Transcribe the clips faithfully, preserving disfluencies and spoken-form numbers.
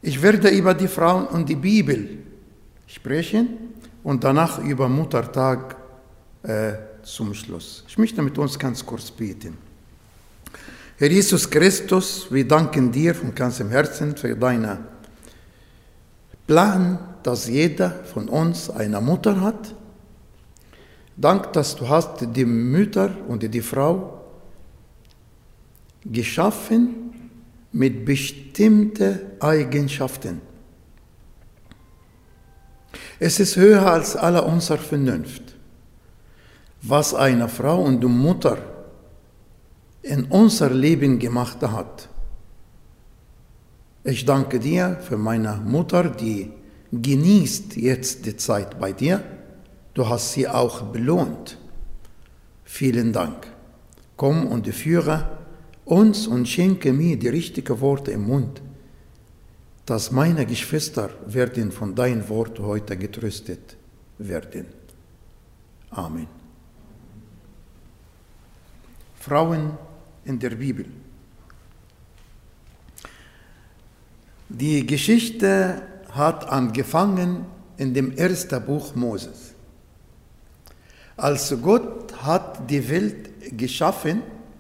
Ich werde über die Frauen und die Bibel sprechen und danach über Muttertag äh, zum Schluss. Ich möchte mit uns ganz kurz beten. Herr Jesus Christus, wir danken dir von ganzem Herzen für deinen Plan, dass jeder von uns eine Mutter hat. Dank, dass du hast die Mütter und die Frau geschaffen mit bestimmten Eigenschaften. Es ist höher als alle unsere Vernunft, was eine Frau und eine Mutter in unser Leben gemacht hat. Ich danke dir für meine Mutter, die genießt jetzt die Zeit bei dir. Du hast sie auch belohnt. Vielen Dank. Komm und führe uns und schenke mir die richtigen Worte im Mund, dass meine Geschwister werden von deinem Wort heute getröstet werden. Amen. Frauen in der Bibel. Die Geschichte hat angefangen in dem ersten Buch Moses. Als Gott hat die Welt geschaffen,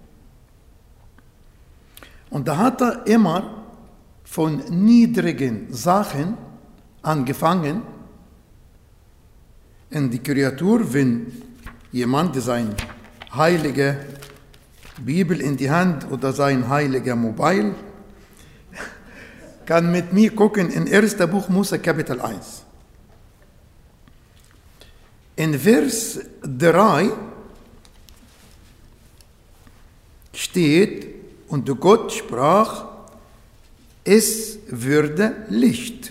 und da hat er immer von niedrigen Sachen angefangen. In die Kreatur, wenn jemand seine heilige Bibel in die Hand oder sein heiliger Mobile, kann mit mir gucken in ersten Buch Mose Kapitel eins. In Vers drei steht, und Gott sprach, es würde Licht.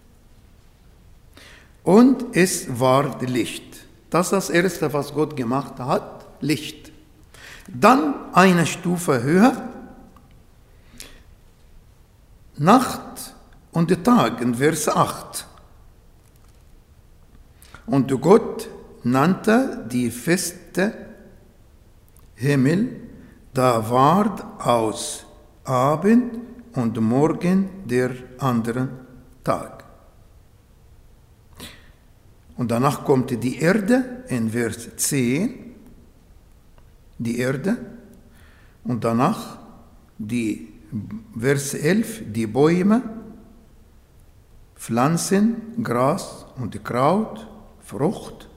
Und es war Licht. Das ist das Erste, was Gott gemacht hat, Licht. Dann eine Stufe höher, Nacht und Tag in Vers acht. Und Gott nannte die feste Himmel, da ward aus Abend und Morgen der andere Tag. Und danach kommt die Erde in Vers zehn, die Erde, und danach die Vers elf, die Bäume, Pflanzen, Gras und Kraut, Frucht,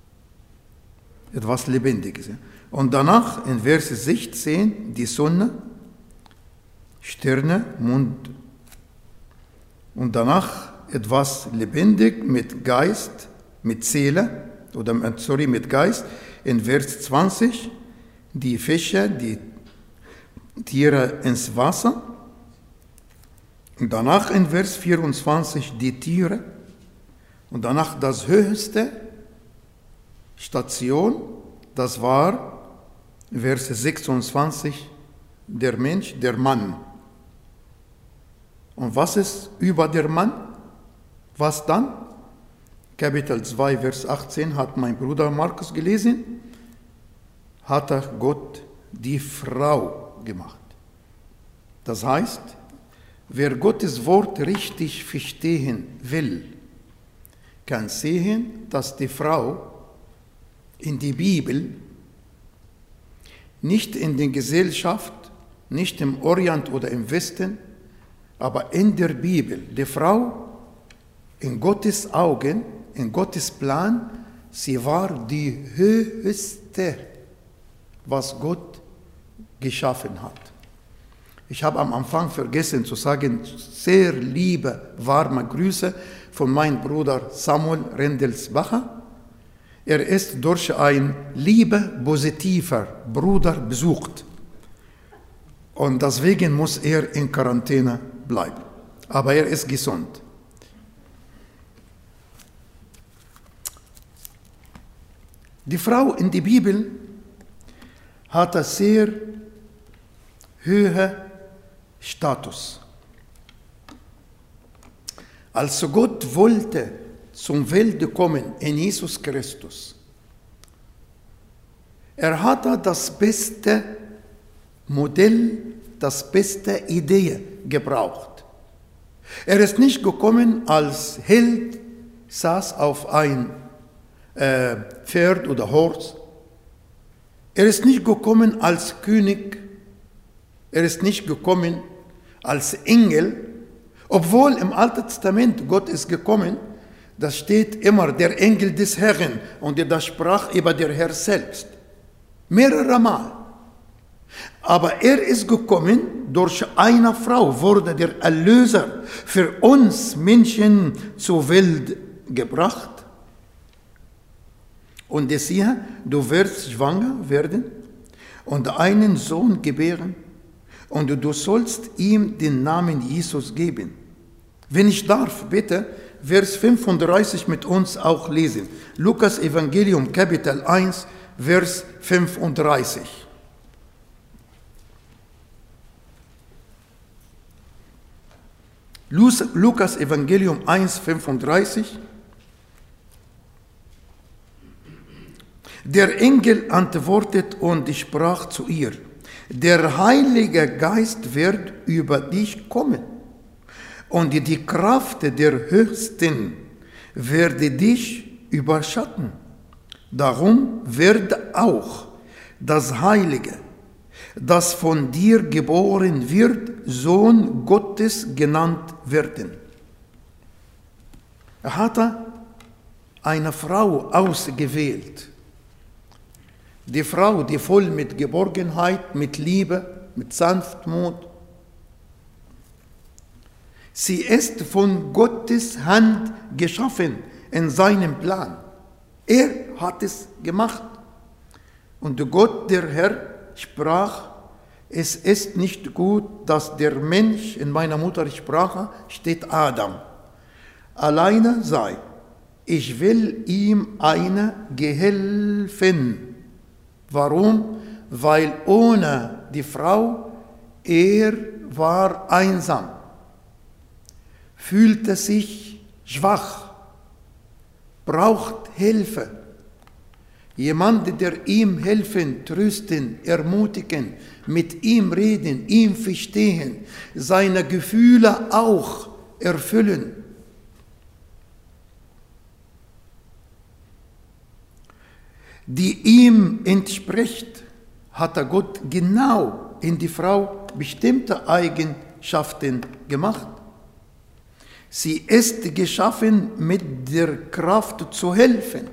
etwas Lebendiges. Und danach in Vers sechzehn die Sonne, Sterne, Mond. Und danach etwas lebendig mit Geist, mit Seele, oder sorry, mit Geist. In Vers zwanzig die Fische, die Tiere ins Wasser. Und danach in Vers vierundzwanzig die Tiere. Und danach das höchste Station, das war Vers sechsundzwanzig, der Mensch, der Mann. Und was ist über der Mann? Was dann? Kapitel zwei, Vers achtzehn hat mein Bruder Markus gelesen, hat er Gott die Frau gemacht. Das heißt, wer Gottes Wort richtig verstehen will, kann sehen, dass die Frau in die Bibel, nicht in der Gesellschaft, nicht im Orient oder im Westen, aber in der Bibel, die Frau in Gottes Augen, in Gottes Plan, sie war die höchste, was Gott geschaffen hat. Ich habe am Anfang vergessen zu sagen, sehr liebe, warme Grüße von meinem Bruder Samuel Rendelsbacher. Er ist durch einen liebe, positiver Bruder besucht. Und deswegen muss er in Quarantäne bleiben. Aber er ist gesund. Die Frau in der Bibel hat einen sehr hohen Status. Als Gott wollte zum Welt kommen in Jesus Christus, er hatte das beste Modell, das beste Idee gebraucht. Er ist nicht gekommen als Held, saß auf ein äh, Pferd oder Horse. Er ist nicht gekommen als König. Er ist nicht gekommen als Engel, obwohl im Alten Testament Gott ist gekommen, das steht immer der Engel des Herrn und das sprach über der Herr selbst. Mehrere Mal. Aber er ist gekommen, durch eine Frau wurde der Erlöser für uns Menschen zur Welt gebracht. Und siehe, du wirst schwanger werden und einen Sohn gebären und du sollst ihm den Namen Jesus geben. Wenn ich darf, bitte, Vers fünfunddreißig mit uns auch lesen. Lukas Evangelium Kapitel eins, Vers fünfunddreißig. Lukas Evangelium eins, fünfunddreißig. Der Engel antwortet und sprach zu ihr: Der Heilige Geist wird über dich kommen und die Kraft der Höchsten werde dich überschatten. Darum wird auch das Heilige, das von dir geboren wird, Sohn Gottes genannt werden. Er hatte eine Frau ausgewählt. Die Frau, die voll mit Geborgenheit, mit Liebe, mit Sanftmut. Sie ist von Gottes Hand geschaffen in seinem Plan. Er hat es gemacht. Und Gott, der Herr, sprach: Es ist nicht gut, dass der Mensch, in meiner Muttersprache steht Adam, alleine sei. Ich will ihm eine Gehilfin. Warum? Weil ohne die Frau, er war einsam, fühlte sich schwach, braucht Hilfe. Jemand, der ihm helfen, trösten, ermutigen, mit ihm reden, ihm verstehen, seine Gefühle auch erfüllen. Die ihm entspricht, hat Gott genau in die Frau bestimmte Eigenschaften gemacht. Sie ist geschaffen, mit der Kraft zu helfen.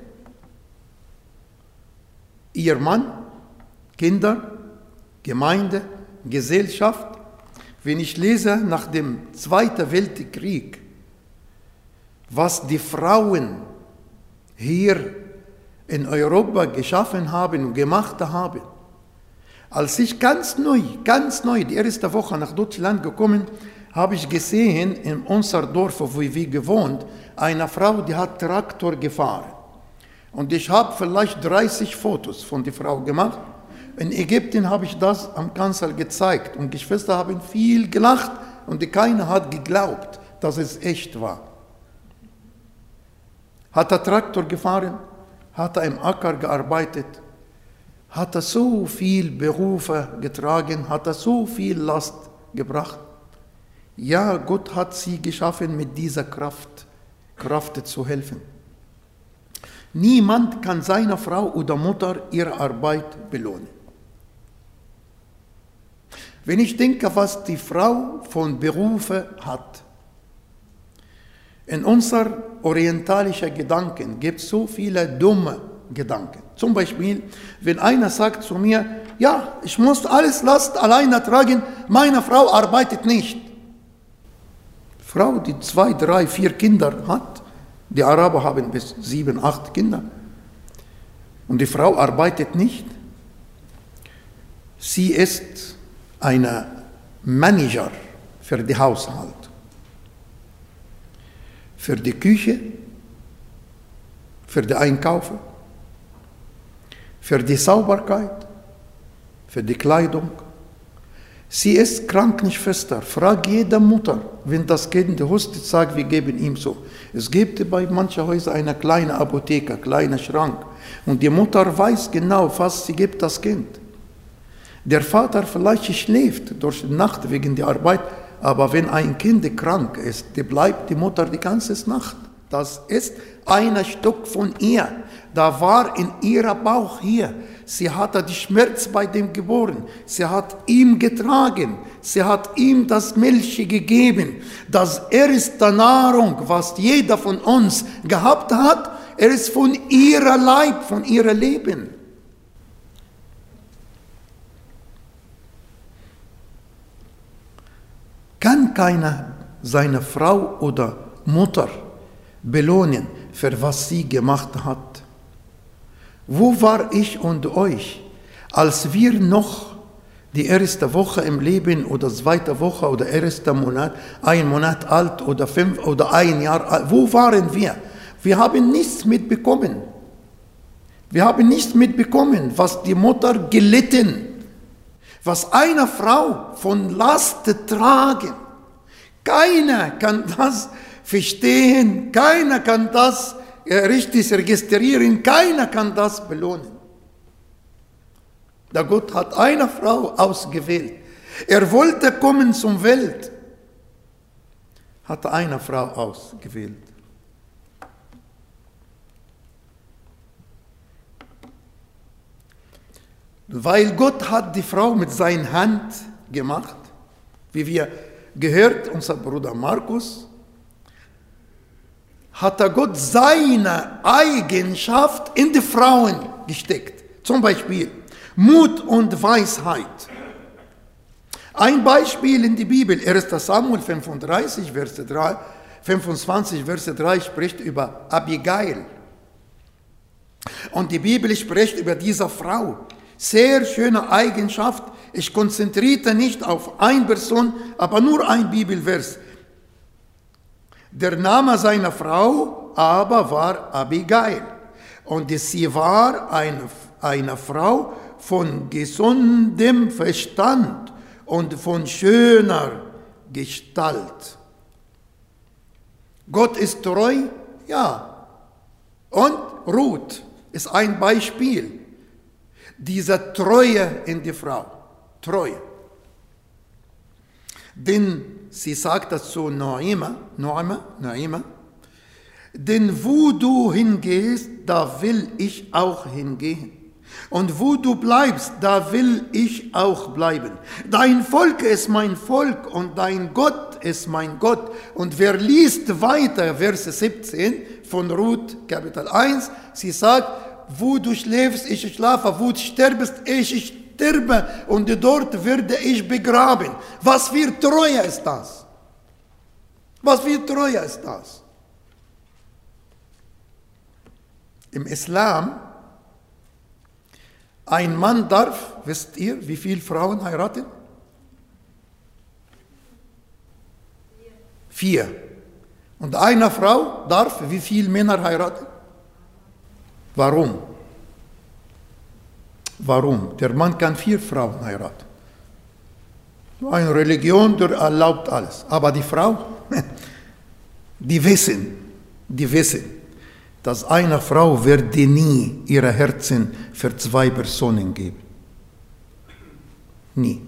Ihr Mann, Kinder, Gemeinde, Gesellschaft. Wenn ich lese nach dem Zweiten Weltkrieg, was die Frauen hier in Europa geschaffen haben und gemacht haben. Als ich ganz neu, ganz neu, die erste Woche nach Deutschland gekommen, habe ich gesehen, in unserem Dorf, wo wir gewohnt, eine Frau, die hat Traktor gefahren. Und ich habe vielleicht dreißig Fotos von der Frau gemacht. In Ägypten habe ich das am Kanzel gezeigt. Und die Geschwister haben viel gelacht und keiner hat geglaubt, dass es echt war. Hat er Traktor gefahren? Hat er im Acker gearbeitet, hat er so viel Berufe getragen, hat er so viel Last gebracht. Ja, Gott hat sie geschaffen, mit dieser Kraft, Kraft zu helfen. Niemand kann seiner Frau oder Mutter ihre Arbeit belohnen. Wenn ich denke, was die Frau von Berufe hat, in unseren orientalischen Gedanken gibt es so viele dumme Gedanken. Zum Beispiel, wenn einer sagt zu mir, ja, ich muss alles Last alleine tragen, meine Frau arbeitet nicht. Frau, die zwei, drei, vier Kinder hat, die Araber haben bis sieben, acht Kinder, und die Frau arbeitet nicht. Sie ist eine Manager für den Haushalt. Für die Küche, für die Einkäufe, für die Sauberkeit, für die Kleidung. Sie ist Krankenschwester. Frag jede Mutter, wenn das Kind hustet, sagt, wir geben ihm so. Es gibt bei manchen Häusern eine kleine Apotheke, einen kleinen Schrank. Und die Mutter weiß genau, was sie gibt das Kind. Der Vater vielleicht schläft durch die Nacht wegen der Arbeit, aber wenn ein Kind krank ist, die bleibt die Mutter die ganze Nacht. Das ist ein Stück von ihr. Da war in ihrer Bauch hier. Sie hatte die Schmerz bei dem Geboren. Sie hat ihm getragen. Sie hat ihm das Milch gegeben. Das erste Nahrung, was jeder von uns gehabt hat, er ist von ihrer Leib, von ihrem Leben. Kann keiner seine Frau oder Mutter belohnen, für was sie gemacht hat? Wo war ich und euch, als wir noch die erste Woche im Leben oder zweite Woche oder erster Monat, ein Monat alt oder fünf oder ein Jahr alt, wo waren wir? Wir haben nichts mitbekommen. Wir haben nichts mitbekommen, was die Mutter gelitten, was eine Frau von Last tragen. Keiner kann das verstehen, keiner kann das richtig registrieren, keiner kann das belohnen. Der Gott hat eine Frau ausgewählt. Er wollte kommen zum Welt, hat eine Frau ausgewählt. Weil Gott hat die Frau mit seiner Hand gemacht, wie wir gehört, unser Bruder Markus, hat er Gott seine Eigenschaft in die Frauen gesteckt. Zum Beispiel Mut und Weisheit. Ein Beispiel in die Bibel, erster Samuel fünfunddreißig, Vers drei, fünfundzwanzig, Vers drei spricht über Abigail. Und die Bibel spricht über diese Frau. Sehr schöne Eigenschaft. Ich konzentriere nicht auf eine Person, aber nur ein Bibelvers. Der Name seiner Frau aber war Abigail. Und sie war eine, eine Frau von gesundem Verstand und von schöner Gestalt. Gott ist treu? Ja. Und Ruth ist ein Beispiel dieser Treue in die Frau. Treue. Denn sie sagt dazu Noema, Noema, Noema, denn wo du hingehst, da will ich auch hingehen. Und wo du bleibst, da will ich auch bleiben. Dein Volk ist mein Volk und dein Gott ist mein Gott. Und wer liest weiter, Verse siebzehn von Ruth, Kapitel eins, sie sagt, wo du schläfst, ich schlafe, wo du sterbst, ich sterbe und dort werde ich begraben. Was für Treue ist das? Was für Treue ist das? Im Islam, ein Mann darf, wisst ihr, wie viele Frauen heiraten? Vier. Und eine Frau darf wie viele Männer heiraten? Warum? Warum? Der Mann kann vier Frauen heiraten. Eine Religion, der erlaubt alles. Aber die Frau, die wissen, die wissen, dass eine Frau wird nie ihre Herzen für zwei Personen geben. Nie.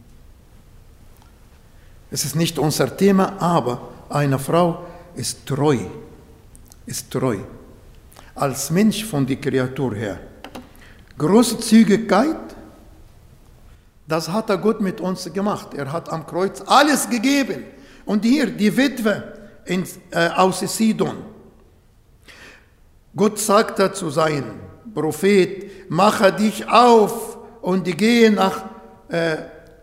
Es ist nicht unser Thema, aber eine Frau ist treu, ist treu. Als Mensch von der Kreatur her. Großzügigkeit, das hat er Gott mit uns gemacht. Er hat am Kreuz alles gegeben. Und hier die Witwe in, äh, aus Sidon. Gott sagte zu seinem Prophet, mache dich auf und gehe nach äh,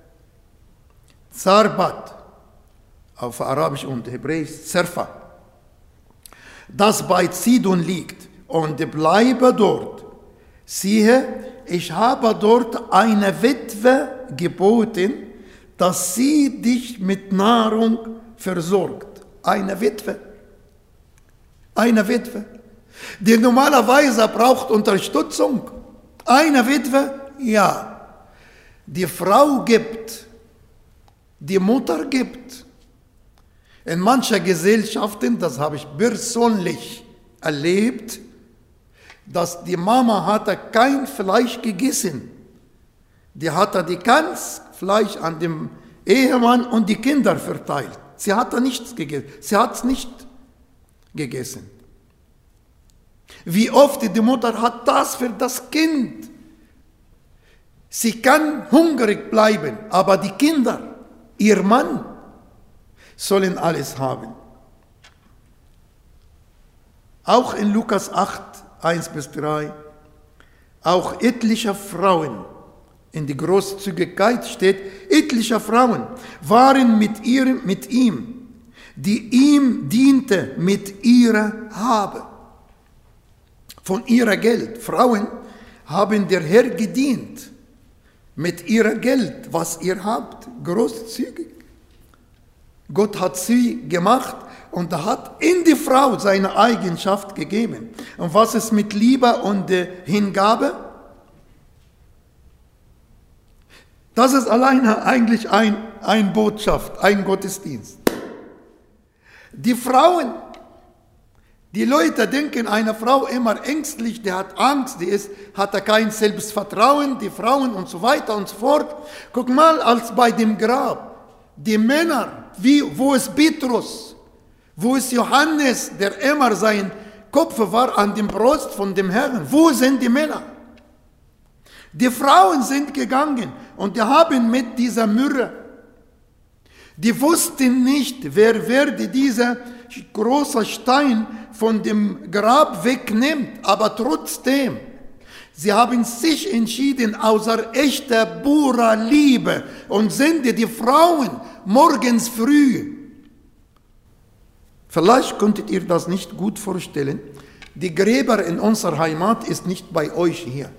Zarbat, auf Arabisch und Hebräisch, Zerfa, das bei Sidon liegt, und bleibe dort. Siehe, ich habe dort eine Witwe geboten, dass sie dich mit Nahrung versorgt. Eine Witwe. Eine Witwe. Die normalerweise braucht Unterstützung. Eine Witwe, ja. Die Frau gibt, die Mutter gibt. In manchen Gesellschaften, das habe ich persönlich erlebt, dass die Mama hatte kein Fleisch gegessen. Die hatte die ganz Fleisch an dem Ehemann und die Kinder verteilt. Sie hat da nichts gegessen. Sie hat es nicht gegessen. Wie oft die Mutter hat das für das Kind. Sie kann hungrig bleiben, aber die Kinder, ihr Mann, sollen alles haben. Auch in Lukas acht, eins bis drei, auch etliche Frauen, in der Großzügigkeit steht, etliche Frauen waren mit, ihrem, mit ihm, die ihm diente mit ihrer Habe. Von ihrer Geld. Frauen haben der Herr gedient mit ihrer Geld, was ihr habt, großzügig. Gott hat sie gemacht und er hat in die Frau seine Eigenschaft gegeben. Und was ist mit Liebe und äh, Hingabe? Das ist alleine eigentlich ein, ein Botschaft, ein Gottesdienst. Die Frauen, die Leute denken, eine Frau immer ängstlich, die hat Angst, die ist, hat da kein Selbstvertrauen, die Frauen und so weiter und so fort. Guck mal, als bei dem Grab, die Männer, wie, wo ist Petrus, wo ist Johannes, der immer sein Kopf war an dem Brust von dem Herrn, wo sind die Männer? Die Frauen sind gegangen und die haben mit dieser Myrrhe, die wussten nicht, wer werde dieser große Stein von dem Grab wegnimmt, aber trotzdem, sie haben sich entschieden, außer echter, purer Liebe und sind die Frauen morgens früh. Vielleicht könntet ihr das nicht gut vorstellen. Die Gräber in unserer Heimat ist nicht bei euch hier.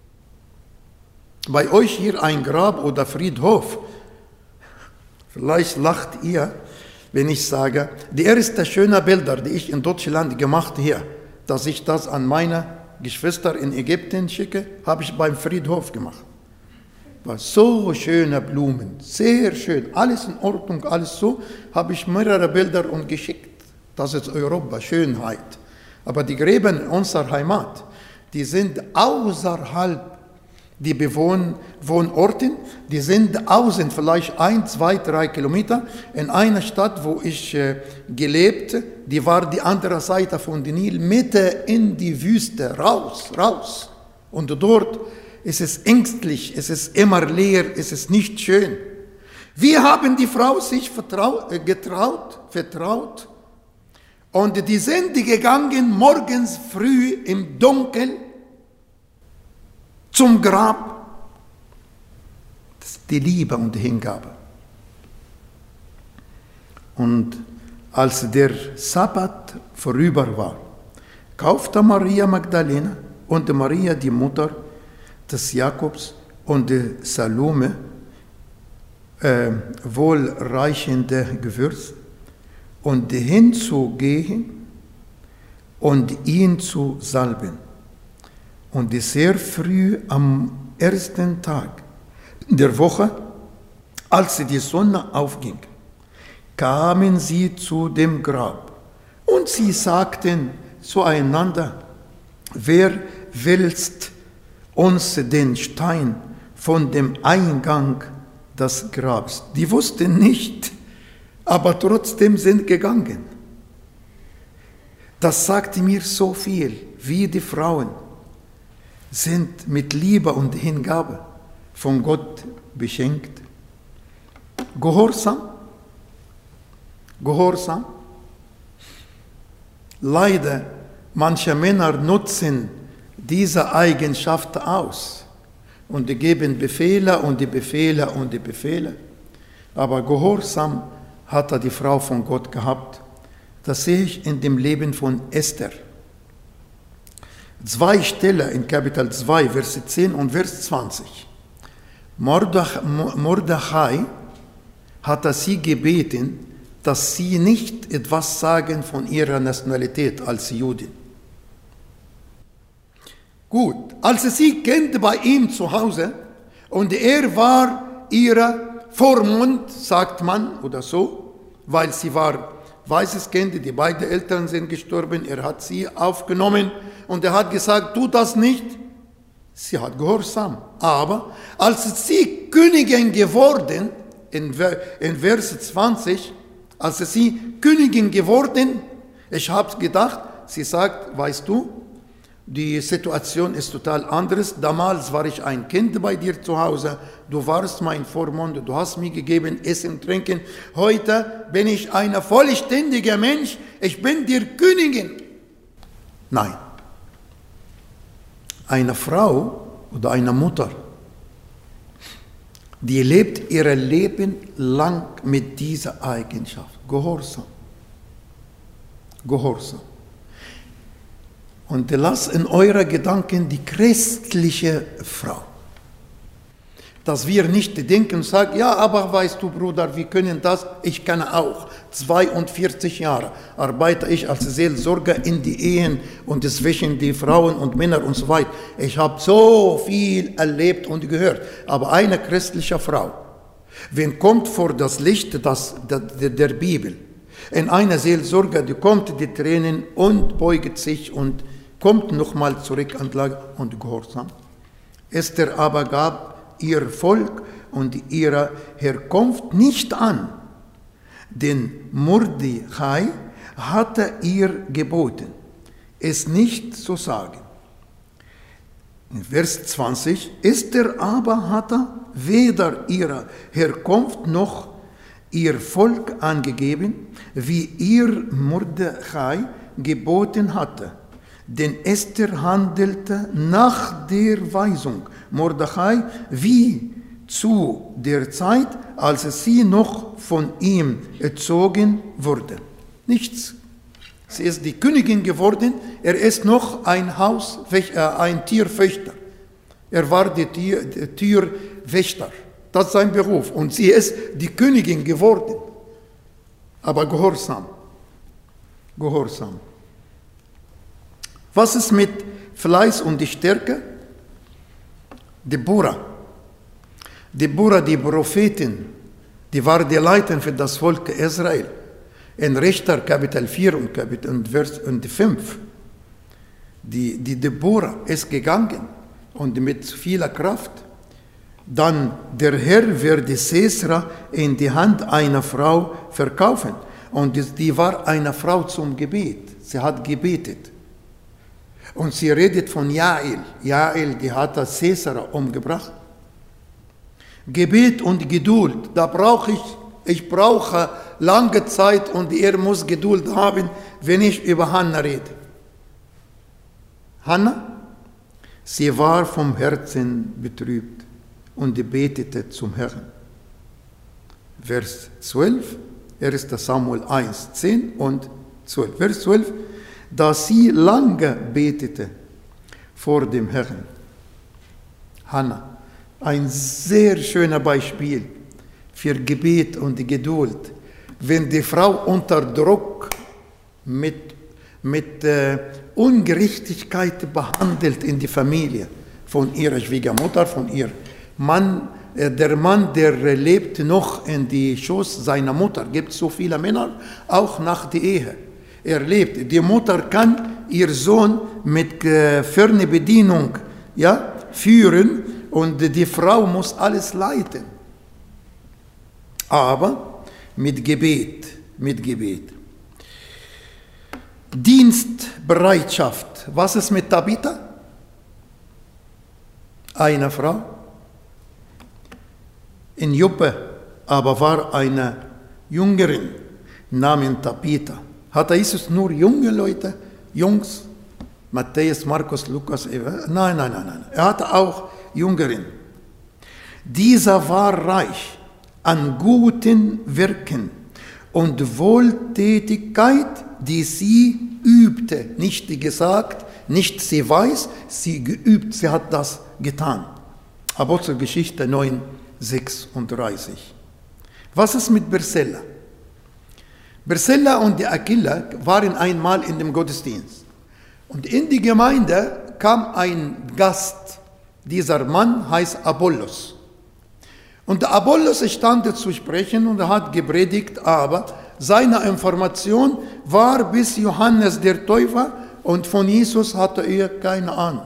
Bei euch hier ein Grab oder Friedhof. Vielleicht lacht ihr, wenn ich sage, die ersten schönen Bilder, die ich in Deutschland gemacht habe, hier, dass ich das an meine Geschwister in Ägypten schicke, habe ich beim Friedhof gemacht. War so schöne Blumen, sehr schön, alles in Ordnung, alles so, habe ich mehrere Bilder und geschickt. Das ist Europa, Schönheit. Aber die Gräber in unserer Heimat, die sind außerhalb die Bewohn Wohnorten, die sind außen, vielleicht ein, zwei, drei Kilometer. In einer Stadt, wo ich äh, gelebt, die war die andere Seite von dem Nil, Mitte in die Wüste, raus, raus. Und dort ist es ängstlich, es ist immer leer, es ist nicht schön. Wie haben die Frau sich vertraut, äh, getraut, vertraut? Und die sind gegangen morgens früh im Dunkeln zum Grab. Das ist die Liebe und die Hingabe. Und als der Sabbat vorüber war, kaufte Maria Magdalena und Maria, die Mutter des Jakobs, und Salome äh, wohlreichende Gewürz, und hinzugehen und ihn zu salben. Und sehr früh am ersten Tag der Woche, als die Sonne aufging, kamen sie zu dem Grab. Und sie sagten zueinander, wer willst uns den Stein von dem Eingang des Grabs? Die wussten nicht, aber trotzdem sind gegangen. Das sagt mir so viel, wie die Frauen sind mit Liebe und Hingabe von Gott beschenkt. Gehorsam, Gehorsam. Leider, manche Männer nutzen diese Eigenschaft aus und die geben Befehle und die Befehle und die Befehle. Aber Gehorsam hatte die Frau von Gott gehabt. Das sehe ich in dem Leben von Esther. Zwei Stellen in Kapitel zwei, Verse zehn und Vers zwanzig. Mordechai hatte sie gebeten, dass sie nicht etwas sagen von ihrer Nationalität als Judin. Gut, als sie kennt bei ihm zu Hause und er war ihr Vormund, sagt man, oder so, weil sie war weißes Kind, die beiden Eltern sind gestorben, er hat sie aufgenommen und er hat gesagt, tu das nicht. Sie hat Gehorsam. Aber als sie Königin geworden in, in Vers zwanzig, als sie Königin geworden, ich habe gedacht, sie sagt, weißt du, die Situation ist total anders. Damals war ich ein Kind bei dir zu Hause. Du warst mein Vormund. Du hast mir gegeben, Essen, Trinken. Heute bin ich ein vollständiger Mensch. Ich bin dir Königin. Nein. Eine Frau oder eine Mutter, die lebt ihr Leben lang mit dieser Eigenschaft. Gehorsam. Gehorsam. Und lasst in euren Gedanken die christliche Frau. Dass wir nicht denken und sagen, ja, aber weißt du, Bruder, wir können das. Ich kann auch. zweiundvierzig Jahre arbeite ich als Seelsorger in die Ehen und zwischen die Frauen und Männer und so weiter. Ich habe so viel erlebt und gehört. Aber eine christliche Frau, wenn kommt vor das Licht das, der, der Bibel, in einer Seelsorger, die kommt die Tränen und beugt sich und kommt nochmal zurück an Lage und Gehorsam. Esther aber gab ihr Volk und ihre Herkunft nicht an, denn Mordechai hatte ihr geboten, es nicht zu sagen. In Vers zwanzig, Esther aber hatte weder ihre Herkunft noch ihr Volk angegeben, wie ihr Mordechai geboten hatte. Denn Esther handelte nach der Weisung Mordechai wie zu der Zeit, als sie noch von ihm erzogen wurde. Nichts. Sie ist die Königin geworden, er ist noch ein Haus, ein Tierwächter. Er war der Tier, der Tierwächter. Das ist sein Beruf. Und sie ist die Königin geworden. Aber gehorsam. Gehorsam. Was ist mit Fleiß und die Stärke? Deborah. Deborah, die Prophetin, die war die Leiterin für das Volk Israel. In Richter Kapitel vier und Kapitel und Vers und fünf. Die, die Deborah ist gegangen und mit vieler Kraft. Dann der Herr wird Sisera in die Hand einer Frau verkaufen. Und die war eine Frau zum Gebet. Sie hat gebetet. Und sie redet von Jael. Jael, die hat Sisera umgebracht. Gebet und Geduld, da brauche ich, ich brauche lange Zeit und er muss Geduld haben, wenn ich über Hannah rede. Hannah, sie war vom Herzen betrübt und betete zum Herrn. Vers zwölf, erster Samuel eins, zehn und zwölf. Vers zwölf, da sie lange betete vor dem Herrn. Hannah, ein sehr schöner Beispiel für Gebet und Geduld. Wenn die Frau unter Druck mit, mit äh, Ungerechtigkeit behandelt in die Familie, von ihrer Schwiegermutter, von ihrem Mann, äh, der Mann, der lebt noch in die Schoß seiner Mutter, gibt so viele Männer, auch nach der Ehe. Er lebt. Die Mutter kann ihr Sohn mit äh, Fernbedienung ja, führen und die Frau muss alles leiten. Aber mit Gebet, mit Gebet. Dienstbereitschaft. Was ist mit Tabitha? Eine Frau. In Joppe aber war eine Jüngerin namens Tabitha. Hatte Jesus nur junge Leute, Jungs, Matthäus, Markus, Lukas, Eva? Nein, nein, nein, nein. Er hatte auch Jüngerin. Dieser war reich an guten Werken und Wohltätigkeit, die sie übte. Nicht gesagt, nicht sie weiß, sie geübt, sie hat das getan. Apostelgeschichte neun, sechsunddreißig. Was ist mit Bersella? Bersella und die Aquila waren einmal in dem Gottesdienst. Und in die Gemeinde kam ein Gast. Dieser Mann heißt Apollos. Und der Apollos stand zu sprechen und er hat gepredigt, aber seine Information war bis Johannes der Täufer und von Jesus hatte er keine Ahnung.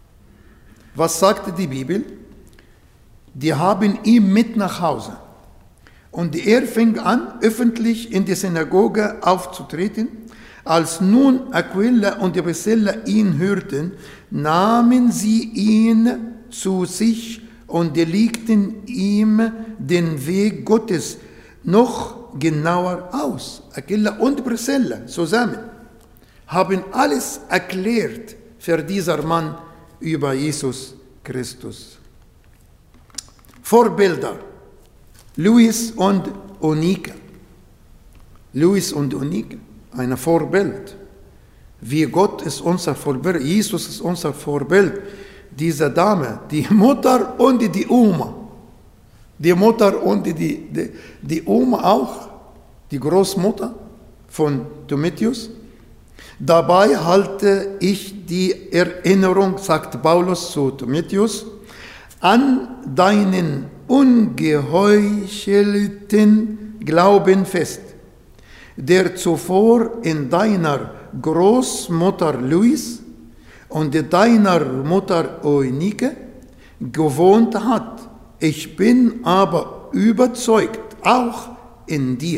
Was sagte die Bibel? Die haben ihn mit nach Hause Und er fing an, öffentlich in die Synagoge aufzutreten. Als nun Aquila und Priscilla ihn hörten, nahmen sie ihn zu sich und legten ihm den Weg Gottes noch genauer aus. Aquila und Priscilla zusammen haben alles erklärt für dieser Mann über Jesus Christus. Vorbilder: Louis und Eunike. Louis und Eunike, ein Vorbild. Wie Gott ist unser Vorbild, Jesus ist unser Vorbild. Diese Dame, die Mutter und die Oma. Die Mutter und die, die, die Oma auch, die Großmutter von Timotheus. Dabei halte ich die Erinnerung, sagt Paulus zu Timotheus, an deinen ungeheuchelten Glauben fest, der zuvor in deiner Großmutter Louis und deiner Mutter Eunike gewohnt hat. Ich bin aber überzeugt, auch in dir.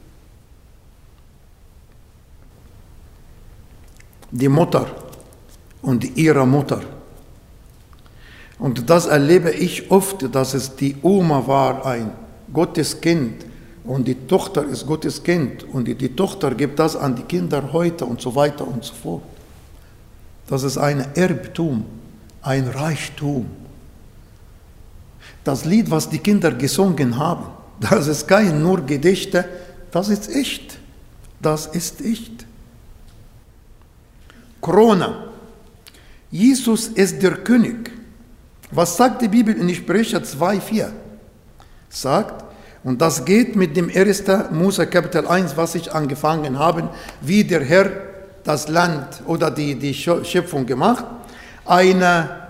Die Mutter und ihre Mutter. Und das erlebe ich oft, dass es die Oma war, ein Gotteskind, und die Tochter ist Gottes Kind, und die, die Tochter gibt das an die Kinder heute und so weiter und so fort. Das ist ein Erbtum, ein Reichtum. Das Lied, was die Kinder gesungen haben, das ist kein nur Gedichte, das ist echt. Das ist echt. Krone. Jesus ist der König. Was sagt die Bibel in Sprüche zwei vier? Sagt, und das geht mit dem ersten Mose Kapitel eins, was ich angefangen habe, wie der Herr das Land oder die, die Schöpfung gemacht. Eine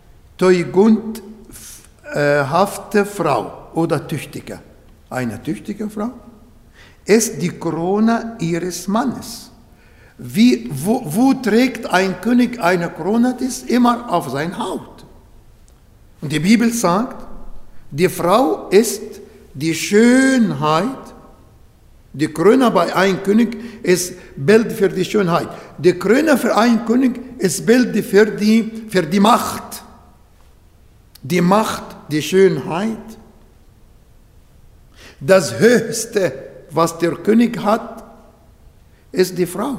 tugendhafte Frau oder tüchtige, eine tüchtige Frau, ist die Krone ihres Mannes. Wie, wo, wo trägt ein König eine Krone? Das ist immer auf sein Haupt. Und die Bibel sagt, die Frau ist die Schönheit. Die Krone bei einem König ist Bild für die Schönheit. Die Krone für einen König ist Bild für die, für die Macht. Die Macht, die Schönheit. Das Höchste, was der König hat, ist die Frau.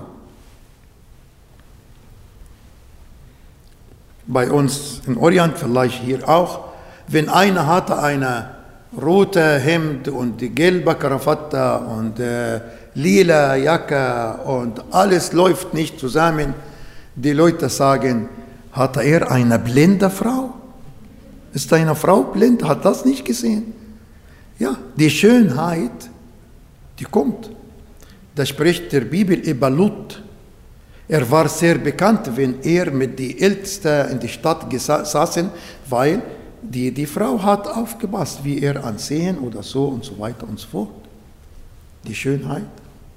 Bei uns im Orient, vielleicht hier auch, wenn einer hatte eine rote Hemd und die gelbe Krawatte und äh, lila Jacke und alles läuft nicht zusammen, die Leute sagen, hat er eine blinde Frau? Ist eine Frau blind? Hat das nicht gesehen? Ja, die Schönheit, die kommt. Da spricht der Bibel über Lot. Er war sehr bekannt, wenn er mit den Ältesten in die Stadt saßen, weil die, die Frau hat aufgepasst, wie er ansehen oder so und so weiter und so fort. Die Schönheit.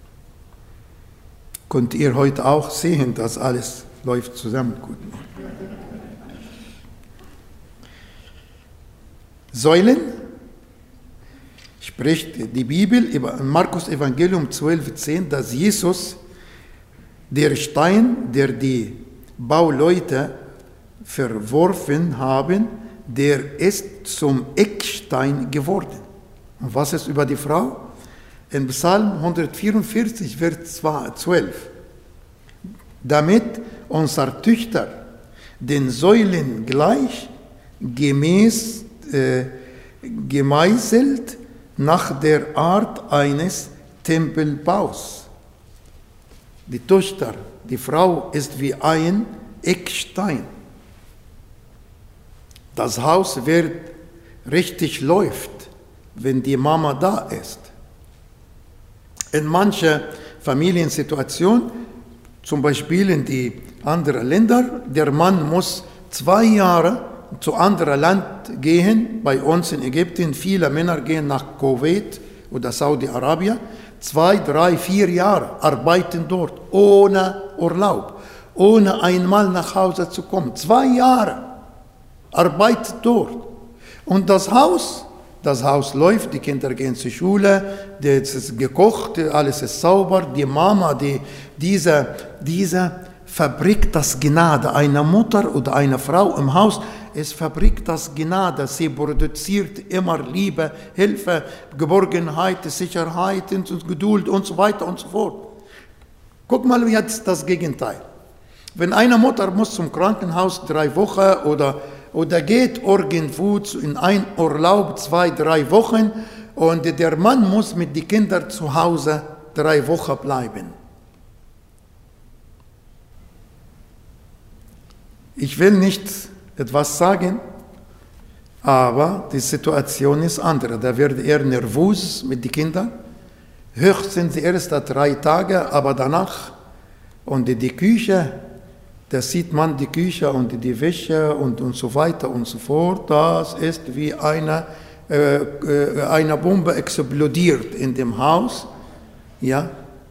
Könnt ihr heute auch sehen, dass alles läuft zusammen gut. Säulen spricht die Bibel über Markus Evangelium zwölf zehn, dass Jesus der Stein, der die Bauleute verworfen haben, der ist zum Eckstein geworden. Und was ist über die Frau? In Psalm hundertvierundvierzig, Vers zwölf. Damit unsere Töchter den Säulen gleich gemäß, äh, gemeißelt nach der Art eines Tempelbaus. Die Tochter, die Frau ist wie ein Eckstein. Das Haus wird richtig läuft, wenn die Mama da ist. In manchen Familiensituationen, zum Beispiel in die anderen Länder, der Mann muss zwei Jahre zu anderen Land gehen. Bei uns in Ägypten, viele Männer gehen nach Kuwait oder Saudi-Arabien. Zwei, drei, vier Jahre arbeiten dort ohne Urlaub, ohne einmal nach Hause zu kommen. Zwei Jahre arbeitet dort. Und das Haus das Haus läuft, die Kinder gehen zur Schule, es ist gekocht, alles ist sauber, die Mama, die, diese, diese Fabrik das Gnade einer Mutter oder einer Frau im Haus, es Fabrik das Gnade, sie produziert immer Liebe, Hilfe, Geborgenheit, Sicherheit und Geduld und so weiter und so fort. Guck mal jetzt das Gegenteil. Wenn eine Mutter muss zum Krankenhaus drei Wochen oder, oder geht irgendwo in ein Urlaub zwei, drei Wochen und der Mann muss mit den Kindern zu Hause drei Wochen bleiben. Ich will nicht etwas sagen, aber die Situation ist andere. Da wird er nervös mit den Kindern. Höchstens die ersten drei Tage, aber danach und die Küche, da sieht man die Küche und die Wäsche und, und so weiter und so fort. Das ist wie eine, äh, eine Bombe explodiert in dem Haus. Ja.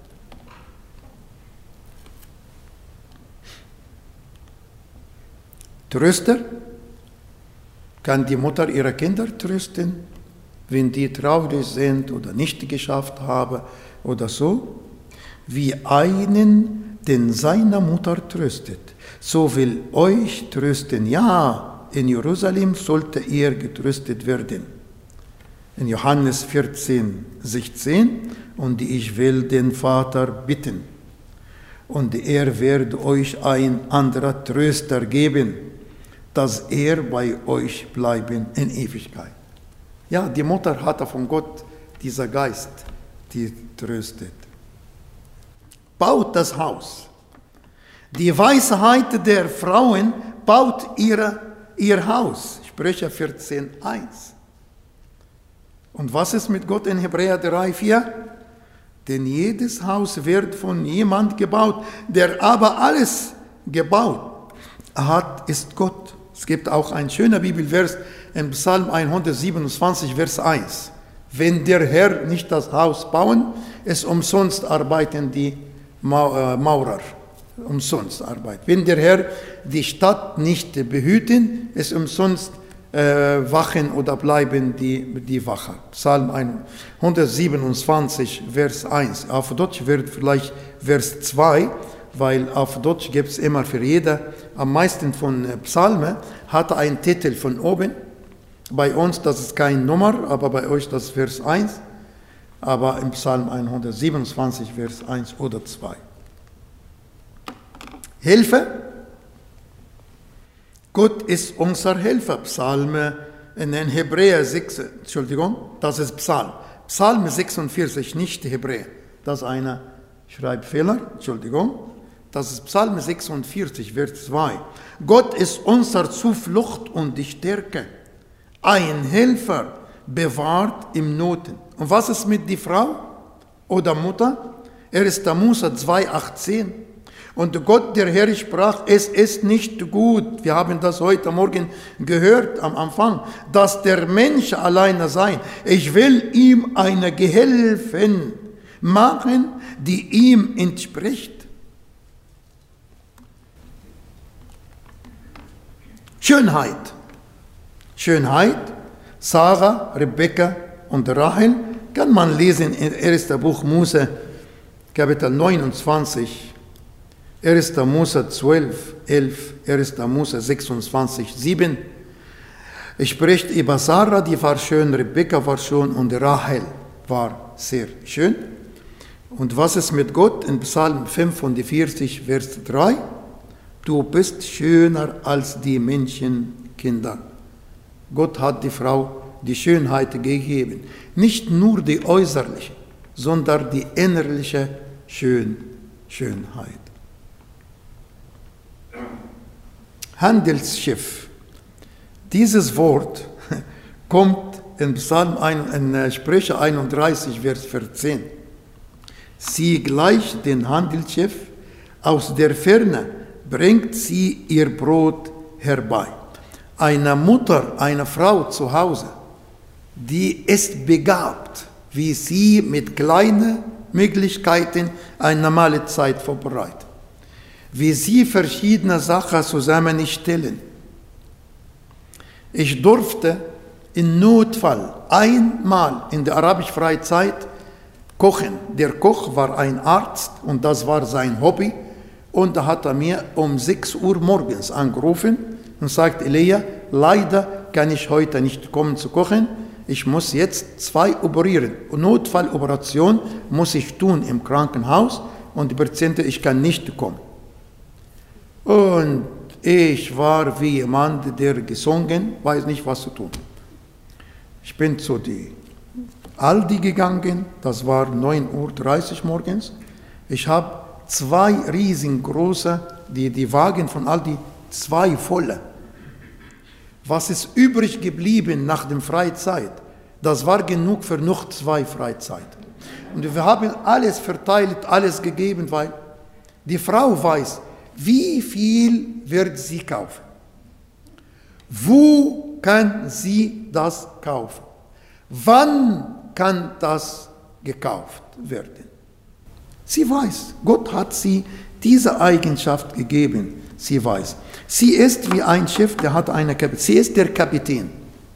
Tröster kann die Mutter ihre Kinder trösten, wenn die traurig sind oder nicht geschafft haben oder so, wie einen, den seine Mutter tröstet. So will euch trösten. Ja, in Jerusalem sollte ihr getröstet werden. In Johannes vierzehn, sechzehn, und ich will den Vater bitten, und er wird euch ein anderer Tröster geben, dass er bei euch bleiben in Ewigkeit. Ja, die Mutter hatte von Gott dieser Geist, die tröstet. Baut das Haus. Die Weisheit der Frauen baut ihre, ihr Haus. Sprüche vierzehn, eins. Und was ist mit Gott in Hebräer drei, vier? Denn jedes Haus wird von jemand gebaut, der aber alles gebaut hat, ist Gott. Es gibt auch ein schöner Bibelvers im Psalm hundertsiebenundzwanzig, Vers eins. Wenn der Herr nicht das Haus bauen, ist umsonst arbeiten die Maurer. Umsonst arbeiten. Wenn der Herr die Stadt nicht behüten, ist umsonst äh, wachen oder bleiben die, die Wache. Psalm hundertsiebenundzwanzig, Vers eins. Auf Deutsch wird vielleicht Vers zwei, weil auf Deutsch gibt es immer für jeder, am meisten von Psalmen, hat einen Titel von oben. Bei uns, das ist keine Nummer, aber bei euch das ist Vers eins. Aber im Psalm hundertsiebenundzwanzig, Vers eins oder zwei. Hilfe. Gott ist unser Helfer. Psalm in den Hebräer sechs, Entschuldigung, das ist Psalm. Psalm sechsundvierzig, nicht Hebräer. Das ist ein Schreibfehler, Entschuldigung. Das ist Psalm sechsundvierzig, Vers zwei. Gott ist unsere Zuflucht und die Stärke. Ein Helfer bewahrt im Noten. Und was ist mit der Frau oder Mutter? erster Mose zwei, achtzehn. Und Gott, der Herr, sprach, es ist nicht gut, wir haben das heute Morgen gehört am Anfang, dass der Mensch alleine sei. Ich will ihm eine Gehilfin machen, die ihm entspricht. Schönheit. Schönheit, Sarah, Rebekka und Rahel, kann man lesen in erster Buch Mose, Kapitel neunundzwanzig, erster Mose zwölf, elf, erster Mose sechsundzwanzig, sieben. Es spricht über Sarah, die war schön, Rebekka war schön und Rahel war sehr schön. Und was ist mit Gott in Psalm fünfundvierzig, Vers drei? Du bist schöner als die Menschenkinder. Gott hat die Frau die Schönheit gegeben. Nicht nur die äußerliche, sondern die innerliche Schön, Schönheit. Handelsschiff. Dieses Wort kommt in Psalm ein, in Sprüche einunddreißig, Vers vierzehn. Sie gleicht dem Handelsschiff, aus der Ferne bringt sie ihr Brot herbei. Eine Mutter, eine Frau zu Hause, die ist begabt, wie sie mit kleinen Möglichkeiten eine Mahlzeit vorbereitet. Wie sie verschiedene Sachen zusammenstellen. Ich durfte im Notfall einmal in der arabischen Freizeit kochen. Der Koch war ein Arzt und das war sein Hobby. Und da hat er mir um sechs Uhr morgens angerufen und sagt, Elia, leider kann ich heute nicht kommen zu kochen. Ich muss jetzt zwei operieren. Notfalloperation muss ich tun im Krankenhaus und die Patienten, ich kann nicht kommen. Und ich war wie jemand, der gesungen, weiß nicht, was zu tun. Ich bin zu die Aldi gegangen, das war neun Uhr dreißig morgens. Ich habe zwei riesengroße, die, die Wagen von Aldi, zwei volle. Was ist übrig geblieben nach der Freizeit? Das war genug für noch zwei Freizeit. Und wir haben alles verteilt, alles gegeben, weil die Frau weiß, wie viel wird sie kaufen. Wo kann sie das kaufen? Wann kann das gekauft werden? Sie weiß, Gott hat sie diese Eigenschaft gegeben. Sie weiß. Sie ist wie ein Schiff, der hat eine Kapitän. Sie ist der Kapitän.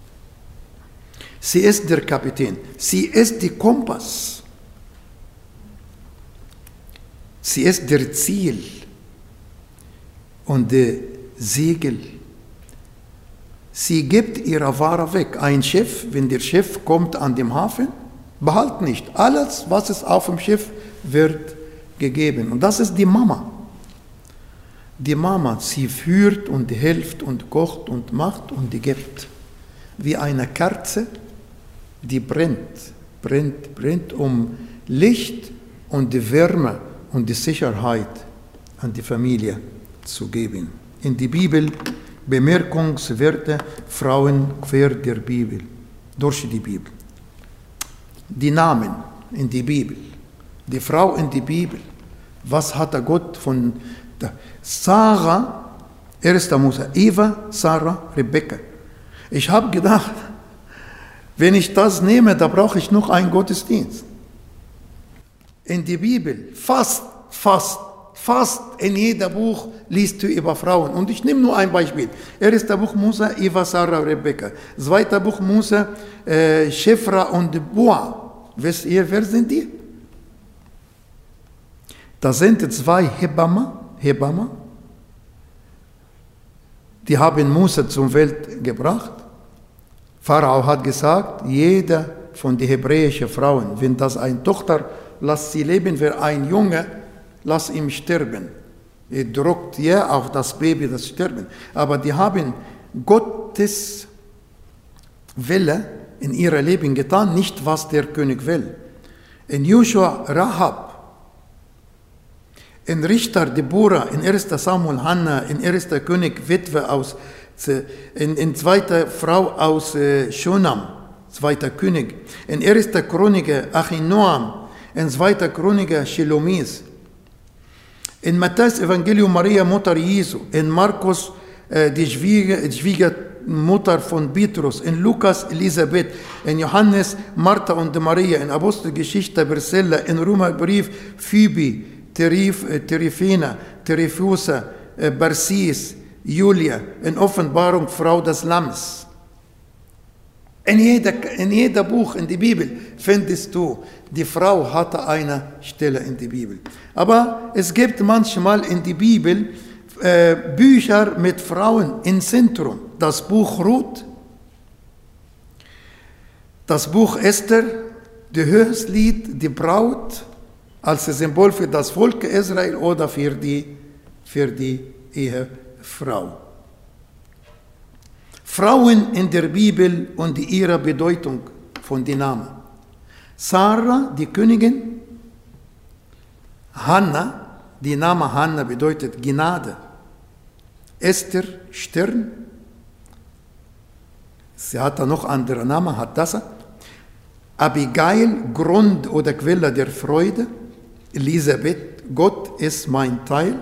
Sie ist der Kapitän. Sie ist der Kompass. Sie ist der Ziel und der Segel. Sie gibt ihre Ware weg. Ein Schiff, wenn der Schiff kommt an den Hafen, behalt nicht. Alles, was ist auf dem Schiff, wird gegeben. Und das ist die Mama. Die Mama, sie führt und hilft und kocht und macht und die gibt. Wie eine Kerze, die brennt, brennt, brennt, um Licht und die Wärme und die Sicherheit an die Familie zu geben. In die Bibel bemerkenswerte Frauen quer der Bibel, durch die Bibel. Die Namen in die Bibel, die Frau in die Bibel. Was hat der Gott von der Sarah, erster Mose, Eva, Sarah, Rebekka. Ich habe gedacht, wenn ich das nehme, da brauche ich noch einen Gottesdienst. In die Bibel, fast, fast, fast in jedem Buch liest du über Frauen. Und ich nehme nur ein Beispiel. Erster Buch Mose, Eva, Sarah, Rebekka. Zweiter Buch Mose, äh, Shifra und Boa. Wisst ihr, wer sind die? Das sind zwei Hebammen. Hebamme, die haben Mose zur Welt gebracht. Pharao hat gesagt, jeder von den hebräischen Frauen, wenn das eine Tochter, lass sie leben, wer ein Junge, lass ihn sterben. Er drückt ja auf das Baby, das Sterben. Aber die haben Gottes Wille in ihrem Leben getan, nicht was der König will. In Joshua Rahab, in Richter Deborah, in erster Samuel Hannah, in erster König Witwe aus, in, in zweiter Frau aus äh, Shunam, zweiter König, in erster Chronik Achinoam, in zweiter Chronik Shelomis, in Matthäus Evangelium Maria Mutter Jesu, in Markus äh, die Schwieger, Schwiegermutter von Petrus, in Lukas Elisabeth, in Johannes Martha und Maria, in Apostelgeschichte Priscilla, in Römerbrief Phoebe, Terif, Terifina, Terifusa, Barsis, Julia, in Offenbarung Frau des Lammes. In jeder, in jeder Buch in der Bibel findest du, die Frau hatte eine Stelle in der Bibel. Aber es gibt manchmal in der Bibel äh, Bücher mit Frauen im Zentrum. Das Buch Ruth, das Buch Esther, das Höchstlied, die Braut, als Symbol für das Volk Israel oder für die, für die Ehefrau. Frauen in der Bibel und ihre Bedeutung von den Namen. Sarah, die Königin. Hannah, die Name Hannah bedeutet Gnade. Esther, Stern. Sie hatte noch andere Namen, Hadassah. Abigail, Grund oder Quelle der Freude. Elisabeth, Gott ist mein Teil.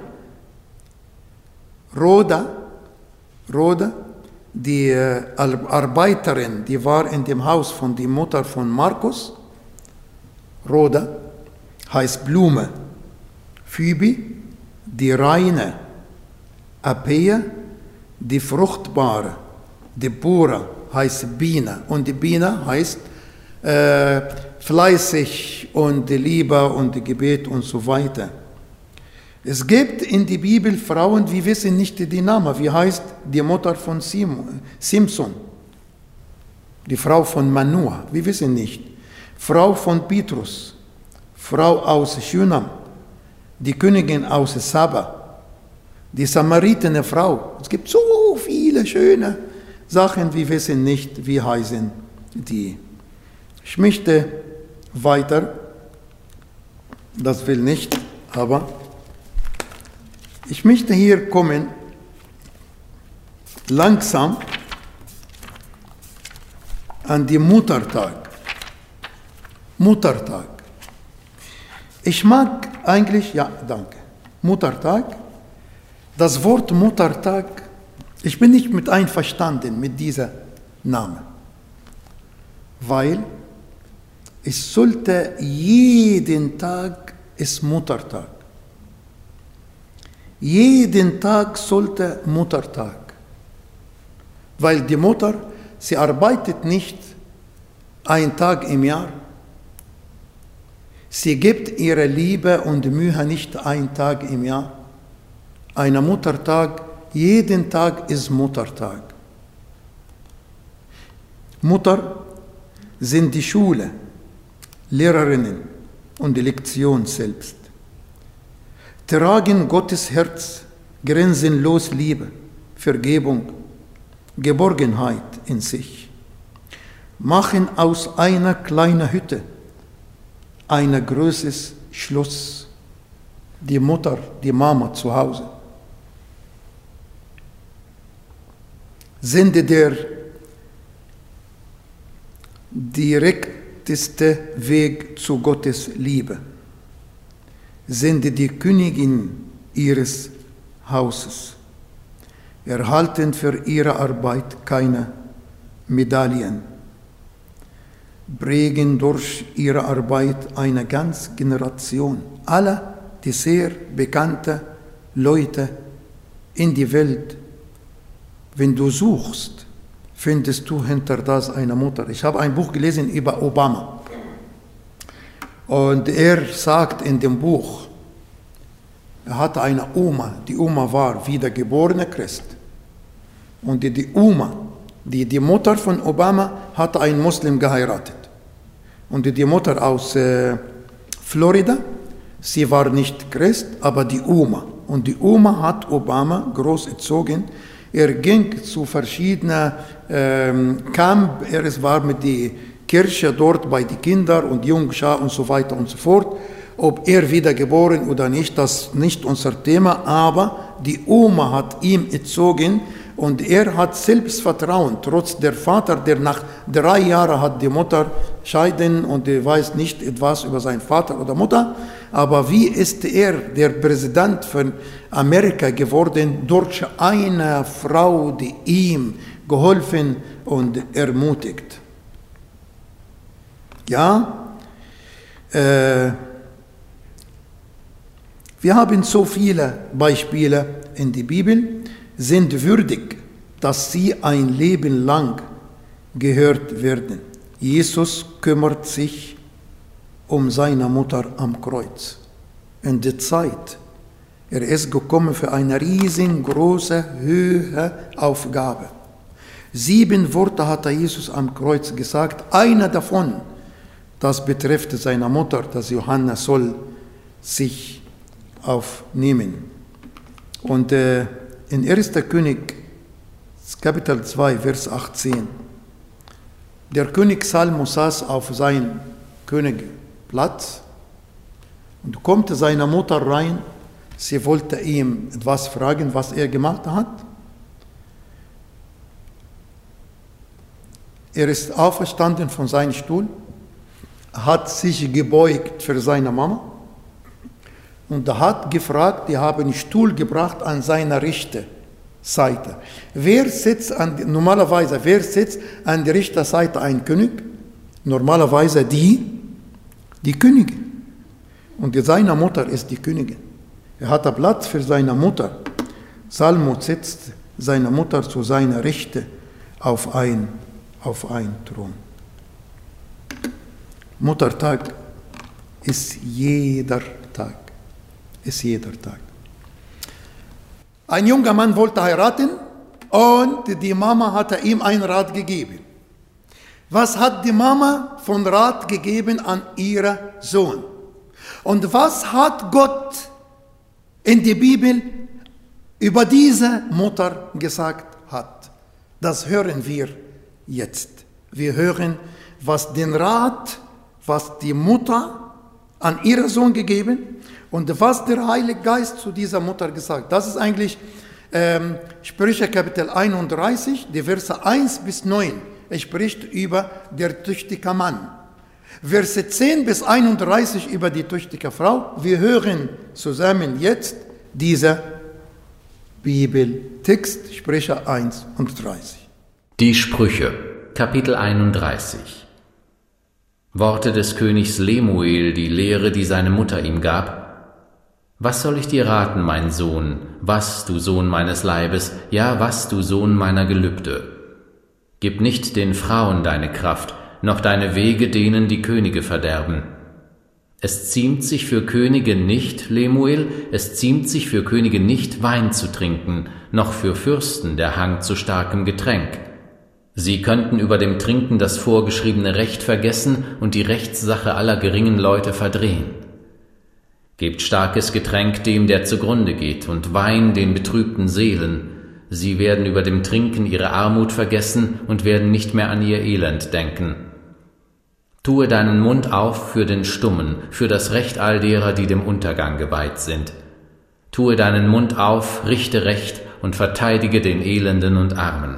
Rhoda, Rhoda, die äh, Arbeiterin, die war in dem Haus von der Mutter von Markus. Rhoda heißt Blume. Phoebe, die reine. Apphia, die fruchtbare. Deborah, heißt Bina und die Bina heißt äh, fleißig und Liebe und Gebet und so weiter. Es gibt in der Bibel Frauen, wir wissen nicht die Namen. Wie heißt die Mutter von Simson? Die Frau von Manoah, wir wissen nicht. Frau von Petrus, Frau aus Schunam, die Königin aus Saba, die Samaritene Frau. Es gibt so viele schöne Sachen, wir wissen nicht, wie heißen die. Ich möchte weiter, das will nicht, aber ich möchte hier kommen, langsam an den Muttertag. Muttertag. Ich mag eigentlich, ja, danke, Muttertag. Das Wort Muttertag, ich bin nicht mit einverstanden mit diesem Namen, weil es sollte jeden Tag ist Muttertag. Jeden Tag sollte Muttertag, weil die Mutter, sie arbeitet nicht einen Tag im Jahr. Sie gibt ihre Liebe und Mühe nicht einen Tag im Jahr. Ein Muttertag, jeden Tag ist Muttertag. Mutter sind die Schule, Lehrerinnen und die Lektion selbst. Tragen Gottes Herz, grenzenlos Liebe, Vergebung, Geborgenheit in sich. Machen aus einer kleinen Hütte ein großes Schloss. Die Mutter, die Mama zu Hause. Sind der direkteste Weg zu Gottes Liebe. Sind die Königin ihres Hauses. Erhalten für ihre Arbeit keine Medaillen. Prägen durch ihre Arbeit eine ganze Generation. Alle die sehr bekannten Leute in die Welt. Wenn du suchst, findest du hinter das eine Mutter. Ich habe ein Buch gelesen über Obama. Und er sagt in dem Buch, er hatte eine Oma, die Oma war wiedergeborene Christ. Und die, die Oma, die, die Mutter von Obama, hatte einen Muslim geheiratet. Und die, die Mutter aus äh, Florida, sie war nicht Christ, aber die Oma. Und die Oma hat Obama groß erzogen. Er ging zu verschiedenen ähm, Camp, er war mit der Kirche dort bei den Kindern und Jungschar und so weiter und so fort. Ob er wiedergeboren oder nicht, das ist nicht unser Thema, aber die Oma hat ihn erzogen und er hat Selbstvertrauen, trotz der Vater, der nach drei Jahren hat die Mutter scheiden und er weiß nicht etwas über seinen Vater oder Mutter, aber wie ist er der Präsident von Amerika geworden durch eine Frau, die ihm geholfen und ermutigt. Ja, äh, wir haben so viele Beispiele in der Bibel, sind würdig, dass sie ein Leben lang gehört werden. Jesus kümmert sich um seine Mutter am Kreuz. In der Zeit, er ist gekommen für eine riesengroße, hohe Aufgabe. Sieben Worte hat Jesus am Kreuz gesagt, einer davon, das betrifft seine Mutter, dass Johannes soll sich aufnehmen. Und äh, in erster König, Kapitel zwei, Vers achtzehn, der König Salomo saß auf seinem Königplatz und kommt seine Mutter rein, sie wollte ihm etwas fragen, was er gemacht hat. Er ist aufgestanden von seinem Stuhl, hat sich gebeugt für seine Mama und hat gefragt, die haben einen Stuhl gebracht an seiner rechten Seite. Wer sitzt an, normalerweise, wer sitzt an der rechten Seite ein König? Normalerweise die, die Königin. Und seine Mutter ist die Königin. Er hatte Platz für seine Mutter. Salomo setzt seine Mutter zu seiner Rechte auf einen auf einen Thron. Muttertag ist jeder Tag. Ist jeder Tag. Ein junger Mann wollte heiraten und die Mama hatte ihm einen Rat gegeben. Was hat die Mama von Rat gegeben an ihren Sohn? Und was hat Gott in der Bibel über diese Mutter gesagt hat? Das hören wir jetzt. Wir hören, was den Rat, was die Mutter an ihren Sohn gegeben und was der Heilige Geist zu dieser Mutter gesagt hat. Das ist eigentlich ähm, Sprüche Kapitel einunddreißig, die Verse eins bis neun. Er spricht über der tüchtige Mann. Verse zehn bis einunddreißig über die tüchtige Frau. Wir hören zusammen jetzt dieser Bibeltext, Sprüche einunddreißig. Die Sprüche, Kapitel einunddreißig. Worte des Königs Lemuel, die Lehre, die seine Mutter ihm gab. Was soll ich dir raten, mein Sohn, was, du Sohn meines Leibes, ja, was, du Sohn meiner Gelübde? Gib nicht den Frauen deine Kraft, noch deine Wege denen die Könige verderben. Es ziemt sich für Könige nicht, Lemuel, es ziemt sich für Könige nicht, Wein zu trinken, noch für Fürsten der Hang zu starkem Getränk. Sie könnten über dem Trinken das vorgeschriebene Recht vergessen und die Rechtssache aller geringen Leute verdrehen. Gebt starkes Getränk dem, der zugrunde geht, und Wein den betrübten Seelen. Sie werden über dem Trinken ihre Armut vergessen und werden nicht mehr an ihr Elend denken. Tue deinen Mund auf für den Stummen, für das Recht all derer, die dem Untergang geweiht sind. Tue deinen Mund auf, richte Recht und verteidige den Elenden und Armen.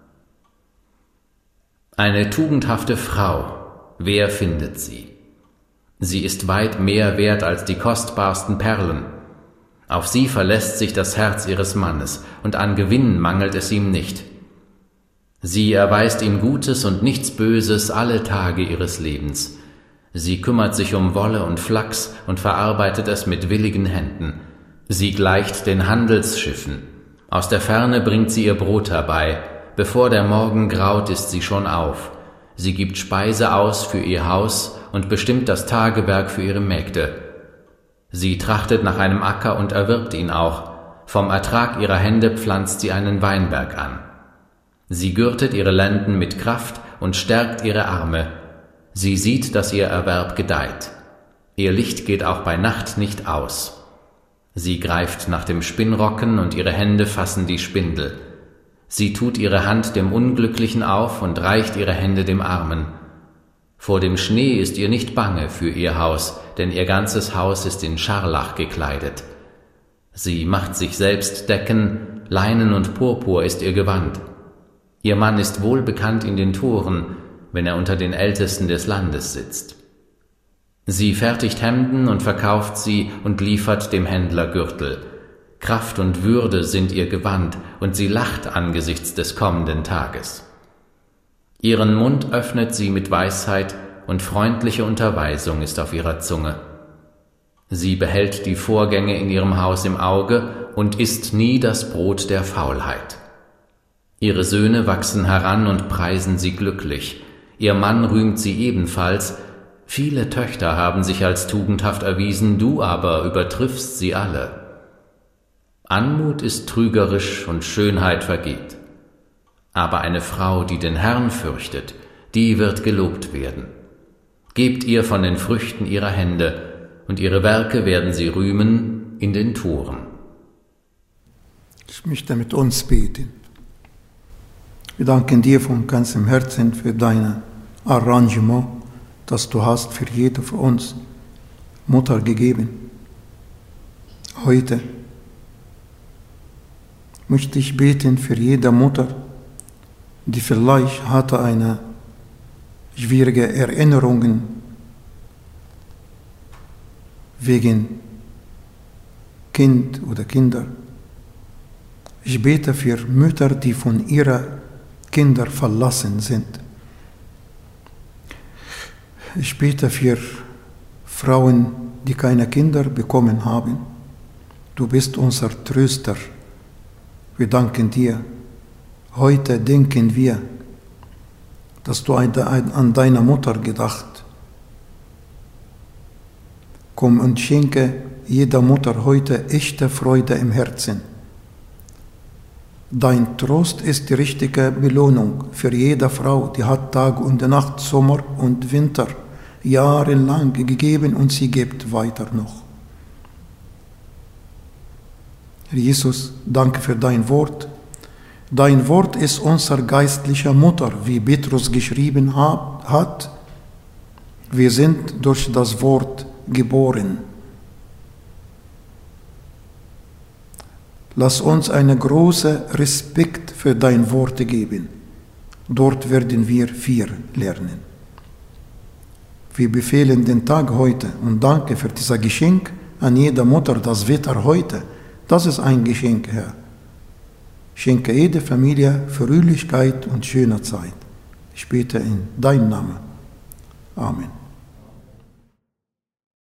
Eine tugendhafte Frau, wer findet sie? Sie ist weit mehr wert als die kostbarsten Perlen. Auf sie verlässt sich das Herz ihres Mannes, und an Gewinn mangelt es ihm nicht. Sie erweist ihm Gutes und nichts Böses alle Tage ihres Lebens. Sie kümmert sich um Wolle und Flachs und verarbeitet es mit willigen Händen. Sie gleicht den Handelsschiffen. Aus der Ferne bringt sie ihr Brot herbei. Bevor der Morgen graut, ist sie schon auf. Sie gibt Speise aus für ihr Haus und bestimmt das Tagewerk für ihre Mägde. Sie trachtet nach einem Acker und erwirbt ihn auch. Vom Ertrag ihrer Hände pflanzt sie einen Weinberg an. Sie gürtet ihre Lenden mit Kraft und stärkt ihre Arme. Sie sieht, dass ihr Erwerb gedeiht. Ihr Licht geht auch bei Nacht nicht aus. Sie greift nach dem Spinnrocken und ihre Hände fassen die Spindel. Sie tut ihre Hand dem Unglücklichen auf und reicht ihre Hände dem Armen. Vor dem Schnee ist ihr nicht bange für ihr Haus, denn ihr ganzes Haus ist in Scharlach gekleidet. Sie macht sich selbst Decken, Leinen und Purpur ist ihr Gewand. Ihr Mann ist wohlbekannt in den Toren, wenn er unter den Ältesten des Landes sitzt. Sie fertigt Hemden und verkauft sie und liefert dem Händler Gürtel. Kraft und Würde sind ihr Gewand, und sie lacht angesichts des kommenden Tages. Ihren Mund öffnet sie mit Weisheit, und freundliche Unterweisung ist auf ihrer Zunge. Sie behält die Vorgänge in ihrem Haus im Auge und isst nie das Brot der Faulheit. Ihre Söhne wachsen heran und preisen sie glücklich. Ihr Mann rühmt sie ebenfalls. Viele Töchter haben sich als tugendhaft erwiesen, du aber übertriffst sie alle. Anmut ist trügerisch und Schönheit vergeht. Aber eine Frau, die den Herrn fürchtet, die wird gelobt werden. Gebt ihr von den Früchten ihrer Hände, und ihre Werke werden sie rühmen in den Toren. Ich möchte mit uns beten. Wir danken dir von ganzem Herzen für dein Arrangement, das du hast für jede von uns Mutter gegeben. Heute möchte ich beten für jede Mutter, die vielleicht hatte eine schwierige Erinnerungen wegen Kind oder Kinder. Ich bete für Mütter, die von ihren Kindern verlassen sind. Ich bete für Frauen, die keine Kinder bekommen haben. Du bist unser Tröster. Wir danken dir. Heute denken wir, dass du an deine Mutter gedacht. Komm und schenke jeder Mutter heute echte Freude im Herzen. Dein Trost ist die richtige Belohnung für jede Frau, die hat Tag und Nacht, Sommer und Winter jahrelang gegeben und sie gibt weiter noch. Jesus, danke für dein Wort. Dein Wort ist unsere geistliche Mutter, wie Petrus geschrieben hat. Wir sind durch das Wort geboren. Lass uns einen großen Respekt für dein Wort geben. Dort werden wir viel lernen. Wir befehlen den Tag heute und danke für dieses Geschenk an jede Mutter, das Wetter heute. Das ist ein Geschenk, Herr. Schenke jede Familie Fröhlichkeit und schöne Zeit. Ich bete in deinem Namen. Amen.